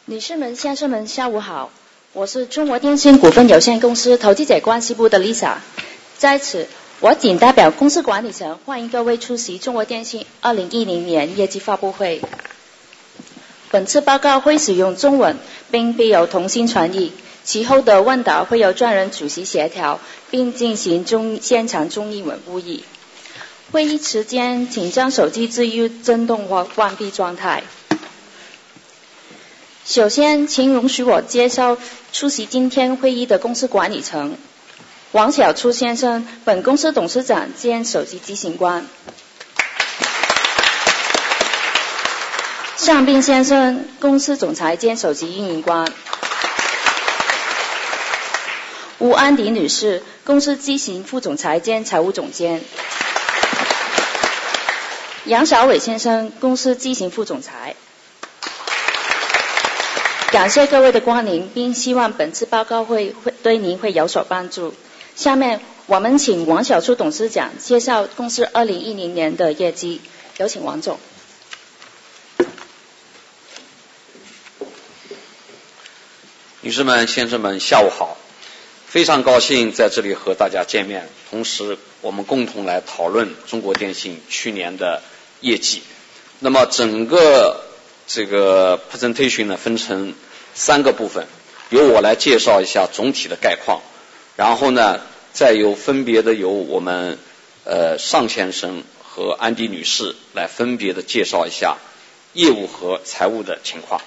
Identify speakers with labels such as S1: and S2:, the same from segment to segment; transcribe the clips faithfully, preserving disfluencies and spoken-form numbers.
S1: 女士们、先生们，下午好，我是中国电信股份有限公司投资者关系部的 Lisa。在此，我仅代表公司管理层欢迎各位出席中国电信二零一零年业绩发布会。本次报告会使用中文，并必有同声传译。其后的问答会由专人主席协调，并进行中现场中英文互译。会议期间，请将手机置于震动或关闭状态。首先，请容许我介绍出席今天会议的公司管理层。王小初先生，本公司董事长兼首席执行官。向斌先生，公司总裁兼首席运营官。吴安迪女士，公司执行副总裁兼财务总监。杨小伟先生，公司执行副总裁。感谢各位的光临，并希望本次报告会会对您会有所帮助。下面我们请王小初董事长介绍公司二零一零年的业绩，有请王总。
S2: 女士们、先生们，下午好！非常高兴在这里和大家见面，同时我们共同来讨论中国电信去年的业绩。那么整个这个 presentation 呢分成三个部分，由我来介绍一下总体的概况，然后呢再由分别的由我们呃尚先生和安迪女士来分别的介绍一下业务和财务的情况。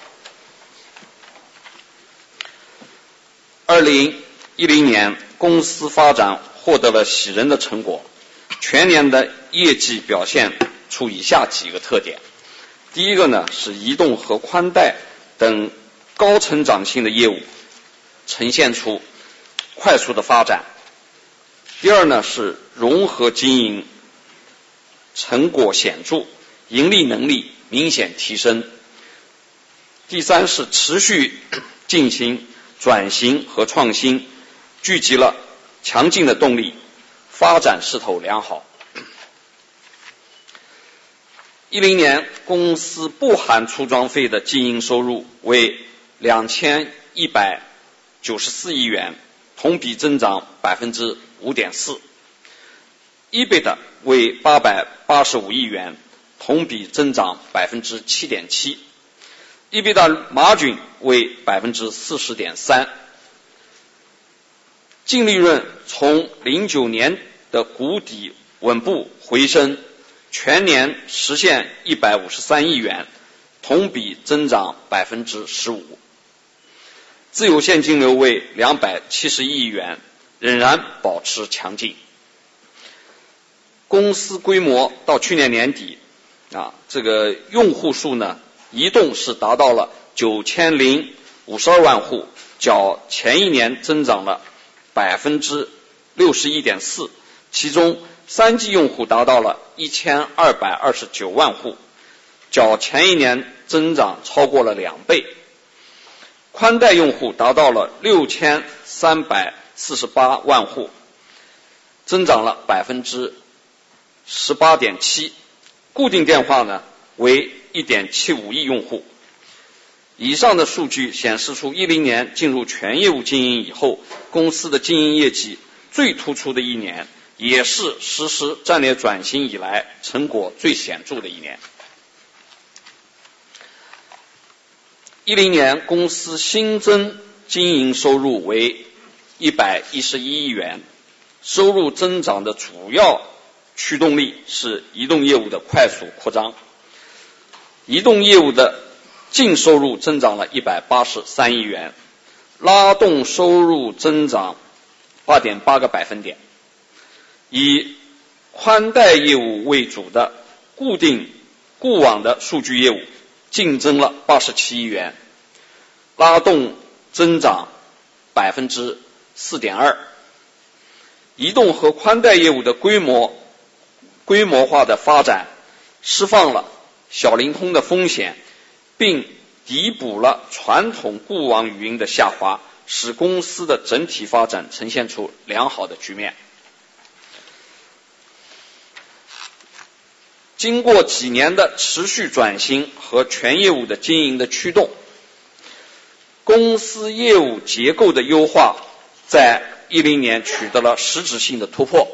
S2: 二零一零年公司发展获得了喜人的成果，全年的业绩表现出以下几个特点。第一个呢是移动和宽带等高成长性的业务呈现出快速的发展。第二呢是融合经营成果显著，盈利能力明显提升。第三是持续进行转型和创新，聚集了强劲的动力，发展势头良好。一零年公司不含出装费的经营收入为两千一百九十四亿元，同比增长百分之五点四。E B I T D A 为八百八十五亿元，同比增长百分之七点七。E B I T D A margin 为百分之四十点三。净利润从零九年的谷底稳步回升，全年实现一百五十三亿元，同比增长百分之十五。自有现金流为两百七十亿元，仍然保持强劲。公司规模到去年年底啊，这个用户数呢，移动是达到了九千零五十二万户，较前一年增长了百分之六十一点四，其中三 G 用户达到了一千二百二十九万户，较前一年增长超过了两倍。宽带用户达到了六千三百四十八万户，增长了百分之十八点七。固定电话呢为一点七五亿用户。以上的数据显示出一零年进入全业务经营以后，公司的经营业绩最突出的一年，也是实施战略转型以来成果最显著的一年。一零年公司新增经营收入为一百一十一亿元，收入增长的主要驱动力是移动业务的快速扩张。移动业务的净收入增长了一百八十三亿元，拉动收入增长 八点八个百分点。以宽带业务为主的固定固网的数据业务净增了八十七亿元，拉动增长 百分之四点二。移动和宽带业务的规模规模化的发展，释放了小灵通的风险，并弥补了传统固网语音的下滑，使公司的整体发展呈现出良好的局面。经过几年的持续转型和全业务的经营的驱动， 公司业务结构的优化在一零年取得了实质性的突破，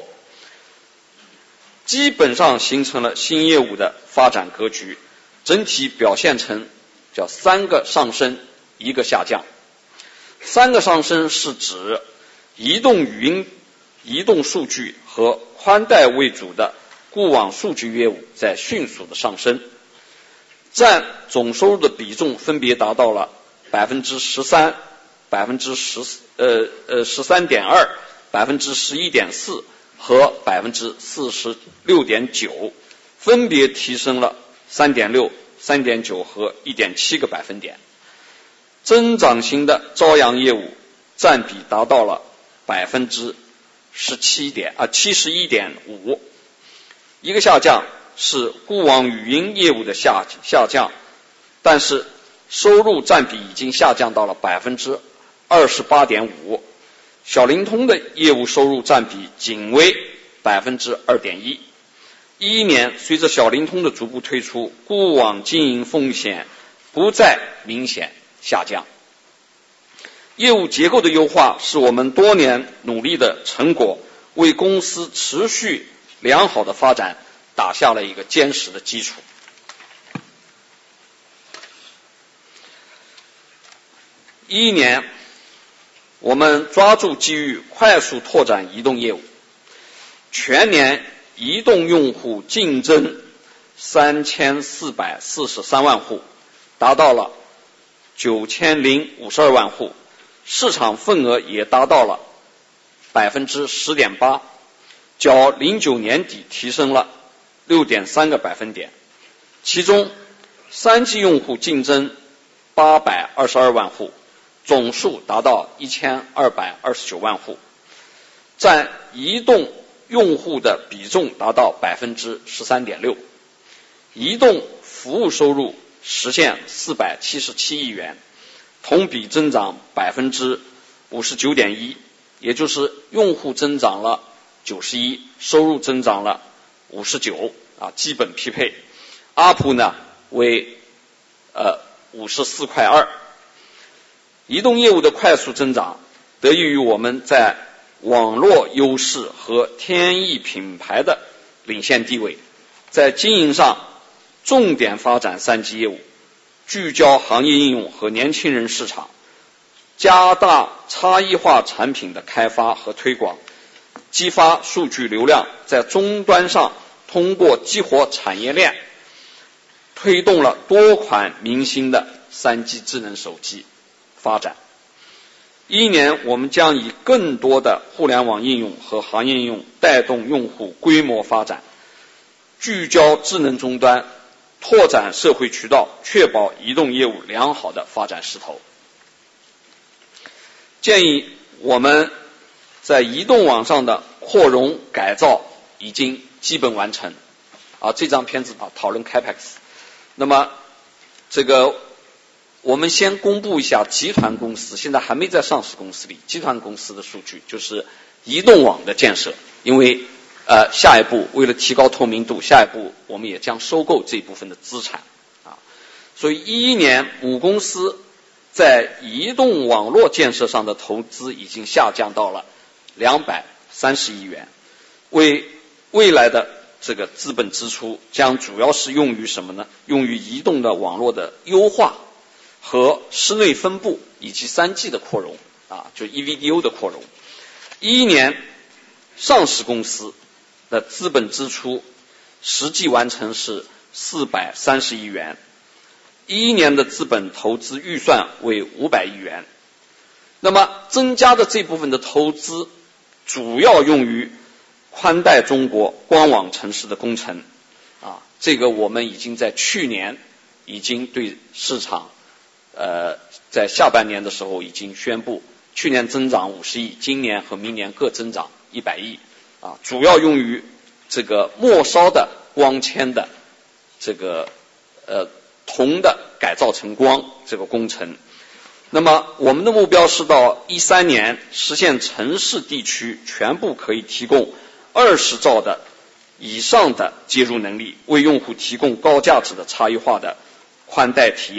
S2: 基本上形成了新业务的发展格局，整体表现成叫三个上升一个下降。三个上升是指移动语音、移动数据和宽带为主的固网数据业务在迅速的上升，占总收入的比重分别达到了百分之十三、百分之十呃呃十三点二、百分之十一点四和百分之四十六点九，分别提升了三点六、三点九和一点七个百分点。增长型的朝阳业务占比达到了百分之十七点啊七十一点五。一个下降是固网语音业务的下下降，但是收入占比已经下降到了百分之二十八点五。小灵通的业务收入占比仅为百分之二点一。一一年，随着小灵通的逐步推出，固网经营风险不再明显下降。业务结构的优化是我们多年努力的成果，为公司持续良好的发展打下了一个坚实的基础。一一年，我们抓住机遇，快速拓展移动业务，全年移动用户净增三千四百四十三万户，达到了九千零五十二万户，市场份额也达到了百分之十点八，较零九年底提升了六点三个百分点。其中，三 G 用户净增八百二十二万户，总数达到一千二百二十九万户，占移动用户的比重达到百分之十三点六。移动服务收入实现四百七十七亿元，同比增长百分之五十九点一，也就是用户增长了九十一，收入增长了五十九啊，基本匹配。A P U 呢为呃五十四块二。移动业务的快速增长，得益于我们在网络优势和天翼品牌的领先地位，在经营上重点发展三 G 业务，聚焦行业应用和年轻人市场，加大差异化产品的开发和推广，激发数据流量，在终端上通过激活产业链，推动了多款明星的三 G 智能手机发展。一年，我们将以更多的互联网应用和行业应用带动用户规模发展，聚焦智能终端，拓展社会渠道，确保移动业务良好的发展势头。建议我们在移动网上的扩容改造已经基本完成。啊，这张片子啊讨论 Capex。那么这个我们先公布一下集团公司，现在还没在上市公司里，集团公司的数据就是移动网的建设。因为呃下一步为了提高透明度，下一步我们也将收购这一部分的资产啊。所以一一年母公司在移动网络建设上的投资已经下降到了两百三十亿元，为未来的这个资本支出将主要是用于什么呢？用于移动的网络的优化和室内分布以及 三 G 的扩容啊，就 E V D O 的扩容。一一年上市公司的资本支出实际完成是四百三十亿元，一一年的资本投资预算为五百亿元。那么增加的这部分的投资主要用于宽带中国光网城市的工程啊，这个我们已经在去年已经对市场呃在下半年的时候已经宣布，去年增长五十亿，今年和明年各增长一百亿啊，主要用于这个末梢的光纤的这个呃铜的改造成光这个工程。那么我们的目标是到一三年实现城市地区全部可以提供二十兆的以上的接入能力，为用户提供高价值的差异化的宽带体验，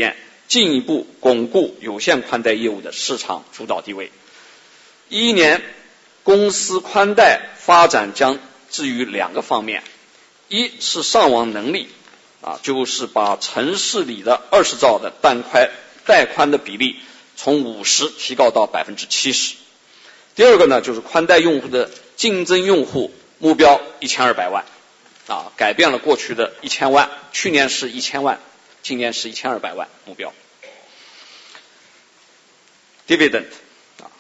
S2: 进一步巩固有线宽带业务的市场主导地位。一一年，公司宽带发展将置于两个方面，一是上网能力，啊，就是把城市里的二十兆的带宽带宽的比例从五十提高到百分之七十。第二个呢，就是宽带用户的竞争用户目标一千二百万，啊，改变了过去的一千万，去年是一千万，今年是一千二百万目标。dividend， 啊，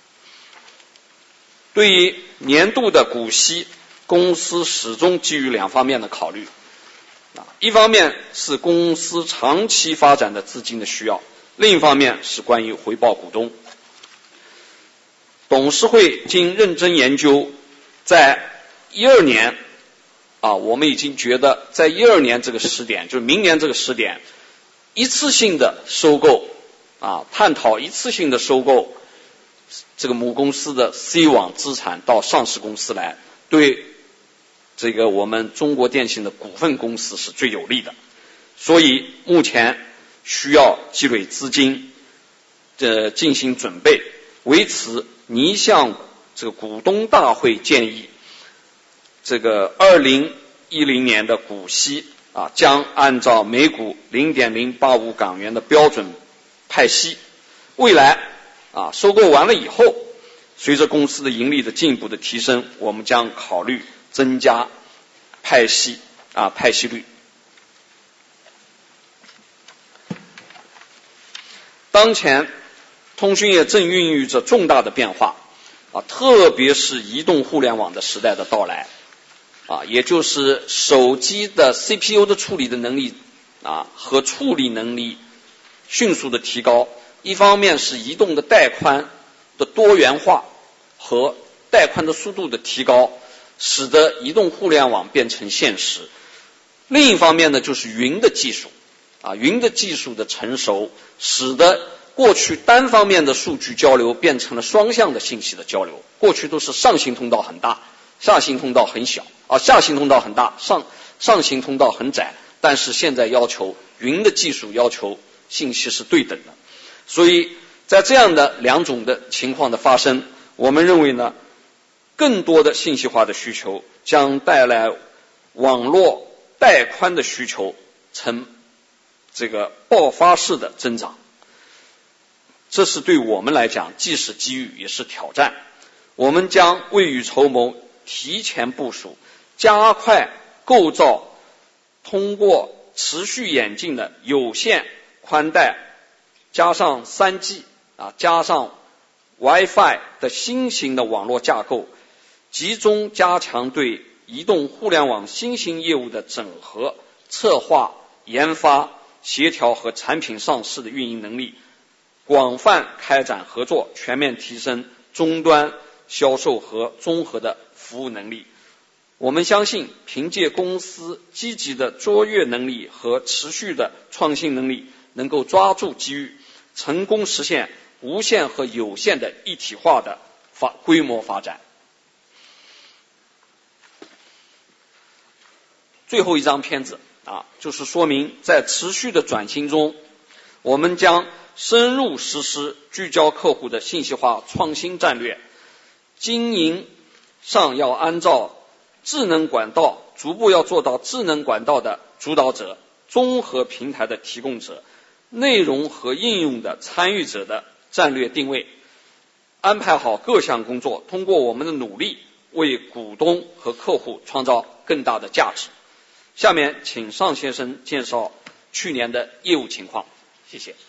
S2: 对于年度的股息，公司始终基于两方面的考虑，啊，一方面是公司长期发展的资金的需要，另一方面是关于回报股东。董事会经认真研究，在一二年啊，我们已经觉得在一二年这个时点，就是明年这个时点，一次性的收购啊，探讨一次性的收购这个母公司的 C 网资产到上市公司来，对这个我们中国电信的股份公司是最有利的。所以目前需要积累资金，呃，进行准备。为此，拟向这个股东大会建议，这个二零一零年的股息啊，将按照每股 零点零八五港元的标准派息。未来啊，收购完了以后，随着公司的盈利的进一步的提升，我们将考虑增加派息啊派息率。当前通讯业正孕育着重大的变化啊，特别是移动互联网的时代的到来啊，也就是手机的 C P U 的处理的能力啊和处理能力迅速的提高。一方面是移动的带宽的多元化和带宽的速度的提高，使得移动互联网变成现实。另一方面呢，就是云的技术啊，云的技术的成熟，使得过去单方面的数据交流变成了双向的信息的交流。过去都是上行通道很大，下行通道很小啊，下行通道很大，上上行通道很窄。但是现在要求云的技术要求信息是对等的，所以在这样的两种的情况的发生，我们认为呢，更多的信息化的需求将带来网络带宽的需求呈这个爆发式的增长。这是对我们来讲既是机遇也是挑战。我们将未雨绸缪，提前部署，加快构造通过持续演进的有线宽带加上 三 G 啊加上 Wi-Fi 的新型的网络架构，集中加强对移动互联网新型业务的整合、策划、研发、协调和产品上市的运营能力，广泛开展合作，全面提升终端销售和综合的服务能力。我们相信，凭借公司积极的卓越能力和持续的创新能力，能够抓住机遇，成功实现无线和有线的一体化的发规模发展。最后一张片子啊，就是说明在持续的转型中，我们将深入实施聚焦客户的信息化创新战略，经营上要按照智能管道，逐步要做到智能管道的主导者、综合平台的提供者、内容和应用的参与者的战略定位，安排好各项工作，通过我们的努力为股东和客户创造更大的价值。下面请尚先生介绍去年的业务情况，谢谢。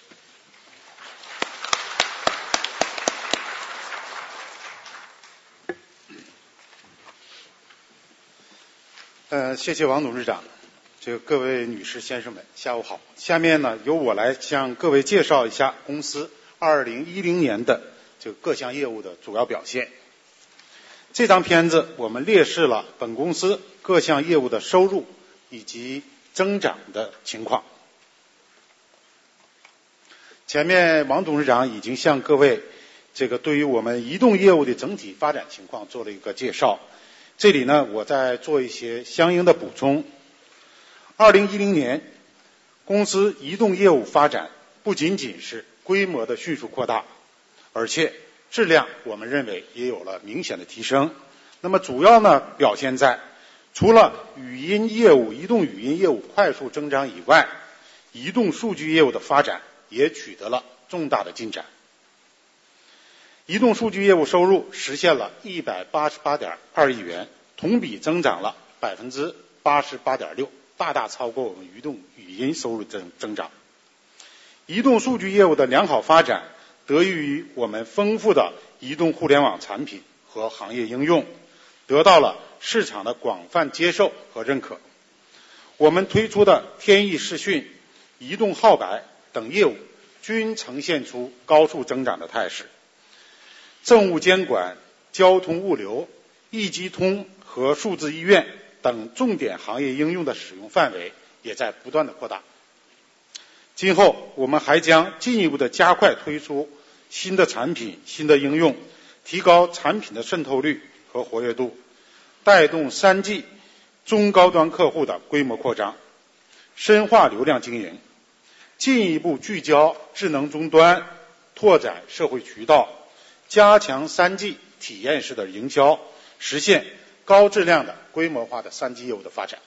S3: 呃，谢谢王董事长，这个各位女士先生们，下午好。下面呢，由我来向各位介绍一下公司二零一零年的这个各项业务的主要表现。这张片子我们列示了本公司各项业务的收入以及增长的情况。前面王董事长已经向各位这个对于我们移动业务的整体发展情况做了一个介绍。这里呢，我再做一些相应的补充。二零一零年，公司移动业务发展不仅仅是规模的迅速扩大，而且质量我们认为也有了明显的提升。那么主要呢表现在除了语音业务、移动语音业务快速增长以外，移动数据业务的发展也取得了重大的进展。移动数据业务收入实现了 一百八十八点二亿元，同比增长了 百分之八十八点六， 大大超过我们移动语音收入增增长。移动数据业务的良好发展得益于我们丰富的移动互联网产品和行业应用，得到了市场的广泛接受和认可。我们推出的天翼视讯、移动号摆等业务均呈现出高速增长的态势。政务监管、交通物流、易基通和数字医院等重点行业应用的使用范围也在不断的扩大。今后我们还将进一步的加快推出新的产品、新的应用，提高产品的渗透率和活跃度，带动 三 G 中高端客户的规模扩张，深化流量经营，进一步聚焦智能终端，拓展社会渠道，加强 三 G 体验式的营销，实现高质量的规模化的 三 G 业务的发展。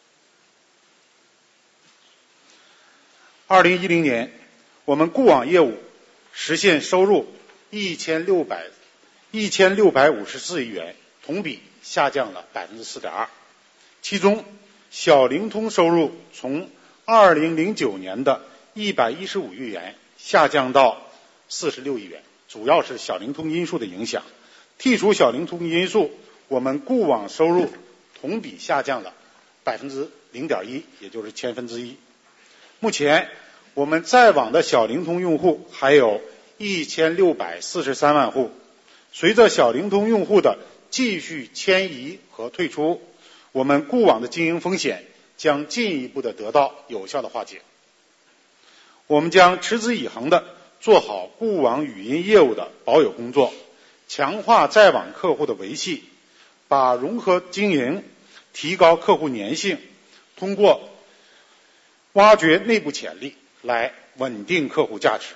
S3: 二零一零年，我们固网业务实现收入一千六百五十四亿元，同比下降了 百分之四点二。其中，小灵通收入从二零零九年的一百一十五亿元下降到四十六亿元，主要是小灵通因素的影响。剔除小灵通因素，我们固网收入同比下降了 百分之零点一， 也就是千分之一。目前我们在网的小灵通用户还有一千六百四十三万户，随着小灵通用户的继续迁移和退出，我们固网的经营风险将进一步的得到有效的化解。我们将持之以恒的做好固网语音业务的保有工作，强化在网客户的维系，把融合经营，提高客户粘性，通过挖掘内部潜力来稳定客户价值。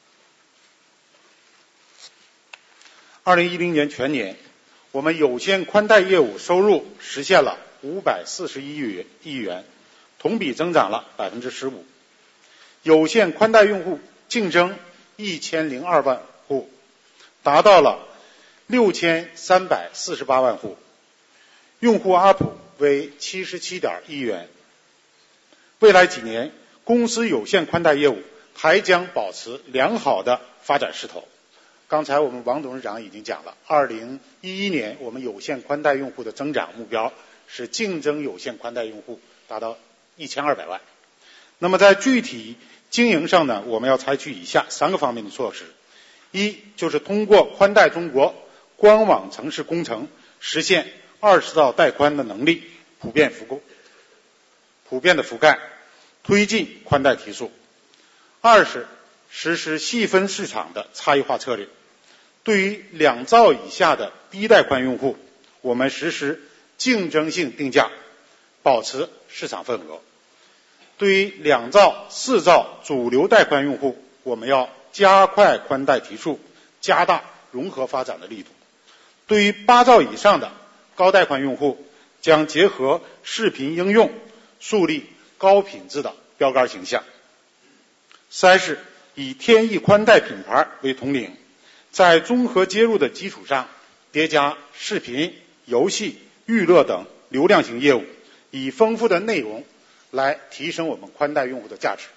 S3: 二零一零年全年，我们有线宽带业务收入实现了五百四十一亿元，同比增长了 百分之十五。有线宽带用户净增一千零二万户，达到了六千三百四十八万户，用户 A P U 为 七十七点一元。未来几年，公司有线宽带业务还将保持良好的发展势头。刚才我们王董事长已经讲了，二零一一年我们有线宽带用户的增长目标是净增有线宽带用户达到一千二百万。那么在具体经营上呢，我们要采取以下三个方面的措施。一，就是通过宽带中国官网城市工程，实现二十兆带宽的能力普遍覆盖普遍的覆盖，推进宽带提速。二是实施细分市场的差异化策略，对于两兆以下的低带宽用户，我们实施竞争性定价，保持市场份额。对于两兆、四兆主流带宽用户，我们要加快宽带提速，加大融合发展的力度。对于八兆以上的高带宽用户，将结合视频应用，树立高品质的标杆形象。三是以天翼宽带品牌为统领，在综合接入的基础上，叠加视频、游戏、娱乐等流量型业务，以丰富的内容来提升我们宽带用户的价值。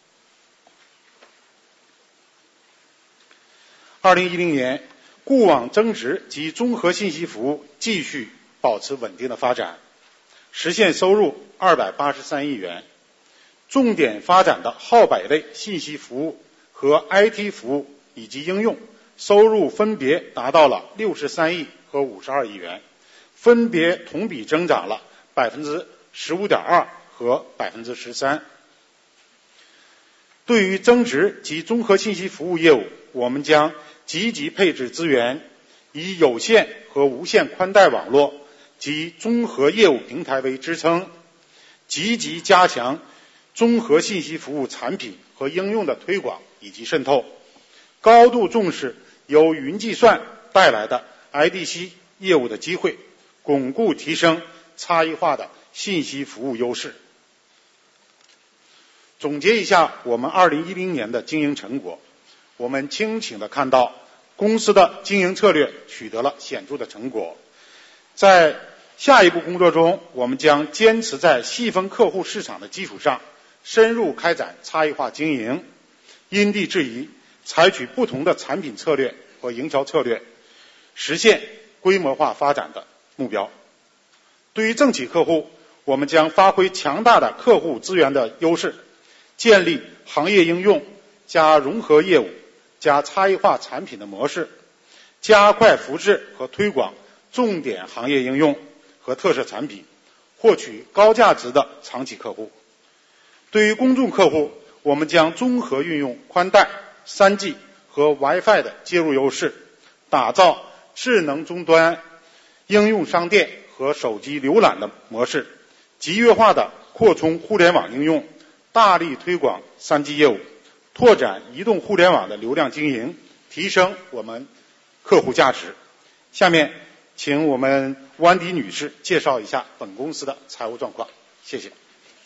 S3: 二零一零年，固网增值及综合信息服务继续保持稳定的发展，实现收入二百八十三亿元。重点发展的号摆类信息服务和 I T 服务以及应用收入分别达到了六十三亿和五十二亿元，分别同比增长了 百分之十五点二 和 百分之十三。对于增值及综合信息服务业务，我们将积极配置资源，以有线和无线宽带网络及综合业务平台为支撑，积极加强综合信息服务产品和应用的推广以及渗透，高度重视由云计算带来的 I D C 业务的机会，巩固提升差异化的信息服务优势。总结一下我们二零一零年的经营成果，我们清醒地看到公司的经营策略取得了显著的成果。在下一步工作中，我们将坚持在细分客户市场的基础上，深入开展差异化经营，因地制宜，采取不同的产品策略和营销策略，实现规模化发展的目标。对于政企客户，我们将发挥强大的客户资源的优势，建立行业应用加融合业务加差异化产品的模式，加快扶持和推广重点行业应用和特色产品，获取高价值的长期客户。对于公众客户，我们将综合运用宽带、三 G 和 WiFi 的接入优势，打造智能终端应用商店和手机浏览的模式，集约化的扩充互联网应用，大力推广 三 G 业务，拓展移动互联网的流量经营，提升我们客户价值。下面请我们温迪女士介绍一下本公司的财务状况。谢谢。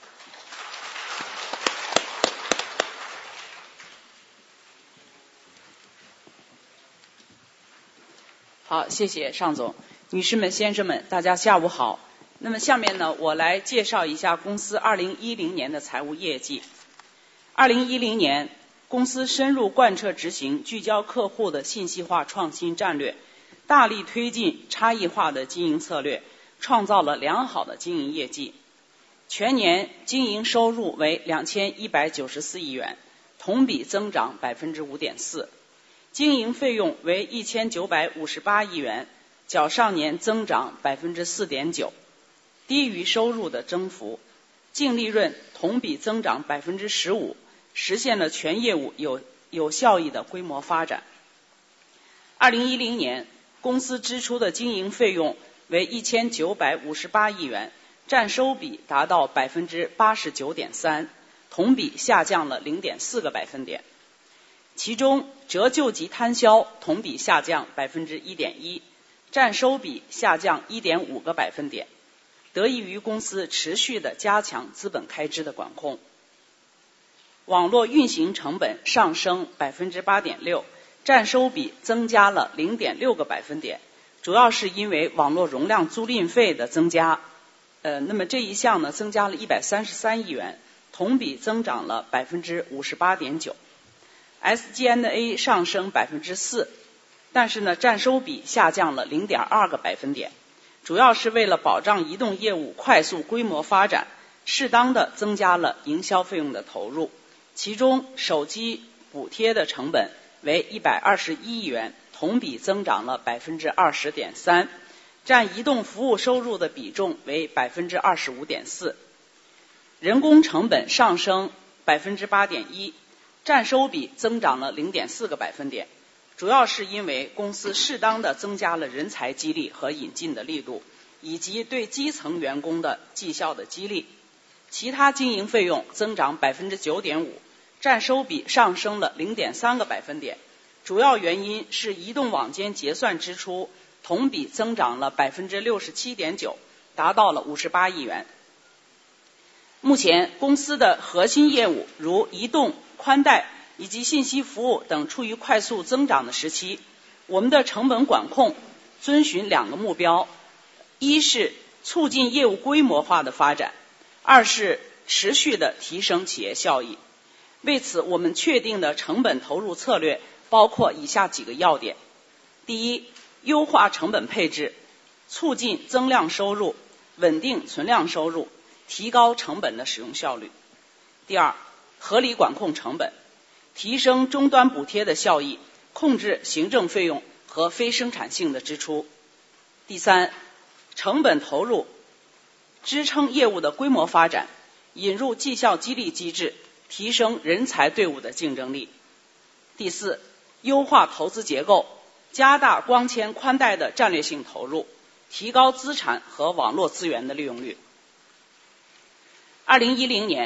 S4: 好，谢谢尚总。女士们、先生们，大家下午好。那么下面呢，我来介绍一下公司二零一零年的财务业绩。二零一零年，公司深入贯彻执行聚焦客户的信息化创新战略，大力推进差异化的经营策略，创造了良好的经营业绩。全年经营收入为两千一百九十四亿元，同比增长 百分之五点四。经营费用为一千九百五十八亿元，较上年增长 百分之四点九， 低于收入的增幅。净利润同比增长 百分之十五， 实现了全业务有有效益的规模发展。二零一零年，公司支出的经营费用为一千九百五十八亿元，占收比达到 百分之八十九点三， 同比下降了 零点四个百分点。其中折旧及摊销同比下降 百分之一点一， 占收比下降 一点五个百分点，得益于公司持续的加强资本开支的管控。网络运行成本上升 百分之八点六， 占收比增加了 零点六个百分点，主要是因为网络容量租赁费的增加，呃，那么这一项呢增加了一百三十三亿元，同比增长了 百分之五十八点九。S G N A 上升 百分之四， 但是呢占收比下降了 零点二个百分点，主要是为了保障移动业务快速规模发展，适当的增加了营销费用的投入。其中手机补贴的成本为一百二十一亿元，同比增长了 百分之二十点三， 占移动服务收入的比重为 百分之二十五点四。 人工成本上升 百分之八点一，占收比增长了 零点四个百分点，主要是因为公司适当的增加了人才激励和引进的力度，以及对基层员工的绩效的激励。其他经营费用增长 百分之九点五， 占收比上升了 零点三个百分点，主要原因是移动网间结算支出同比增长了 百分之六十七点九， 达到了五十八亿元。目前公司的核心业务如移动、宽带以及信息服务等处于快速增长的时期，我们的成本管控遵循两个目标，一是促进业务规模化的发展，二是持续的提升企业效益。为此，我们确定的成本投入策略包括以下几个要点：第一，优化成本配置，促进增量收入，稳定存量收入，提高成本的使用效率；第二，合理管控成本，提升终端补贴的效益，控制行政费用和非生产性的支出；第三，成本投入支撑业务的规模发展，引入绩效激励机制，提升人才队伍的竞争力；第四，优化投资结构，加大光纤宽带的战略性投入，提高资产和网络资源的利用率。二零一零年，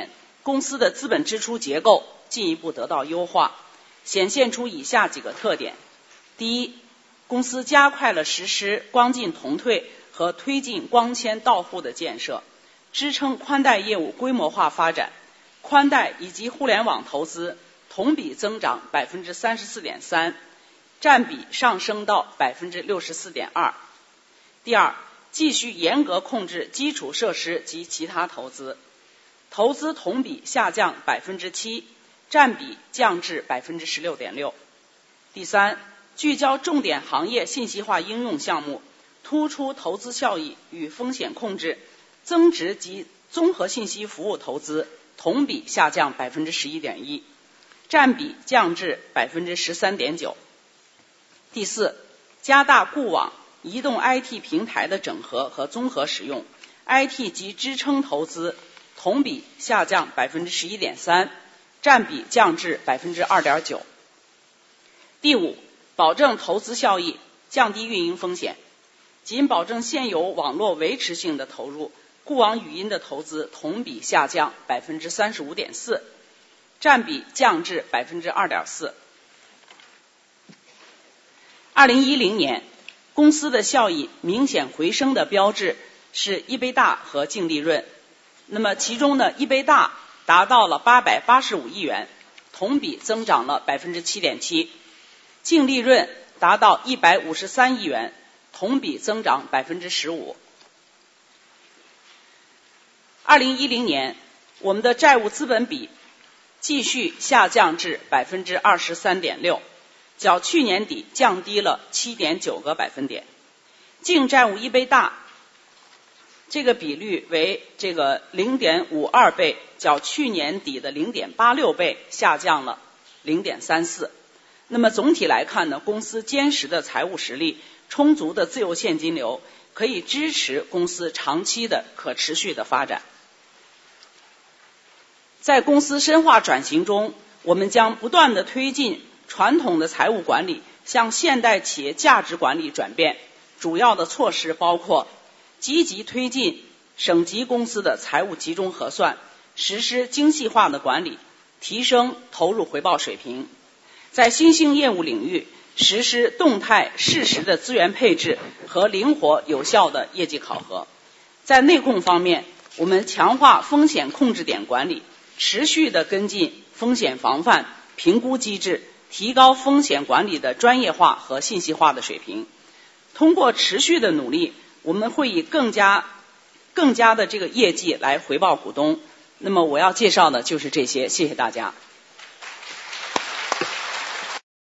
S4: 公司的资本支出结构进一步得到优化，显现出以下几个特点。第一，公司加快了实施光进同退和推进光纤到户的建设，支撑宽带业务规模化发展，宽带以及互联网投资同比增长 百分之三十四点三， 占比上升到 百分之六十四点二。 第二，继续严格控制基础设施及其他投资，投资同比下降 百分之七， 占比降至 百分之十六点六。 第三，聚焦重点行业信息化应用项目，突出投资效益与风险控制，增值及综合信息服务投资同比下降 百分之十一点一， 占比降至 百分之十三点九。 第四，加大固网、移动 I T 平台的整合和综合使用， I T 及支撑投资同比下降 百分之十一点三， 占比降至 百分之二点九。 第五，保证投资效益，降低运营风险，仅保证现有网络维持性的投入，固网语音的投资同比下降 百分之三十五点四， 占比降至 百分之二点四。 二零一零年公司的效益明显回升的标志是 EBITDA 和净利润，那么其中呢 EBITDA 达到了八百八十五亿元，同比增长了 百分之七点七， 净利润达到一百五十三亿元，同比增长 百分之十五。 二零一零年我们的债务资本比继续下降至 百分之二十三点六， 较去年底降低了 七点九个百分点。净债务 EBITDA 这个比率为这个 零点五二倍，较去年底的 零点八六倍下降了 零点三四。那么总体来看呢，公司坚实的财务实力、充足的自由现金流，可以支持公司长期的可持续的发展。在公司深化转型中，我们将不断地推进传统的财务管理向现代企业价值管理转变，主要的措施包括积极推进省级公司的财务集中核算，实施精细化的管理，提升投入回报水平。在新兴业务领域实施动态适时的资源配置和灵活有效的业绩考核。在内控方面，我们强化风险控制点管理，持续的跟进风险防范评估机制，提高风险管理的专业化和信息化的水平。通过持续的努力，我们会以更加更加的这个业绩来回报股东。那么我要介绍的就是这些，谢谢大家。